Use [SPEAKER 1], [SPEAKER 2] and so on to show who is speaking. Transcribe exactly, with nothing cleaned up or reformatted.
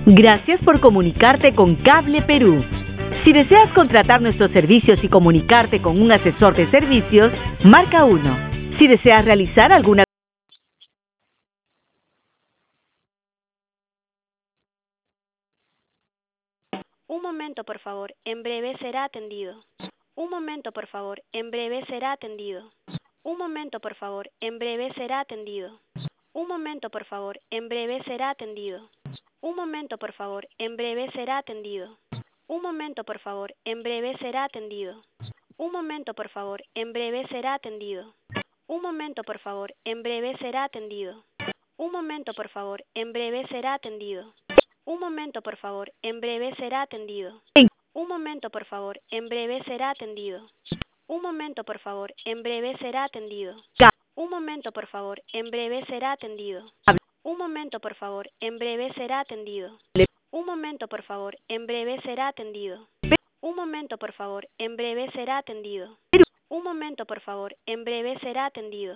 [SPEAKER 1] Gracias por comunicarte con Cable Perú. Si deseas contratar nuestros servicios y comunicarte con un asesor de servicios, marca uno. Si deseas realizar alguna
[SPEAKER 2] Un momento, por favor. En breve será atendido. Un momento, por favor. En breve será atendido. Un momento, por favor. En breve será atendido. Un momento, por favor. En breve será atendido. Un momento, por favor. En breve será atendido. Un momento, por favor. En breve será atendido. Un momento, por favor. En breve será atendido. Un momento, por favor. En breve será atendido. Un momento, por favor. En breve será atendido. Un momento, por favor. En breve será atendido. Un momento, por favor. En breve será atendido. Un momento, por favor. En breve será atendido. Un momento, por favor. En breve será atendido. Un momento, por favor. En breve será atendido. Un momento, por favor. En breve será atendido. Un momento, por favor. En breve será atendido. Un momento, por favor. En breve será atendido.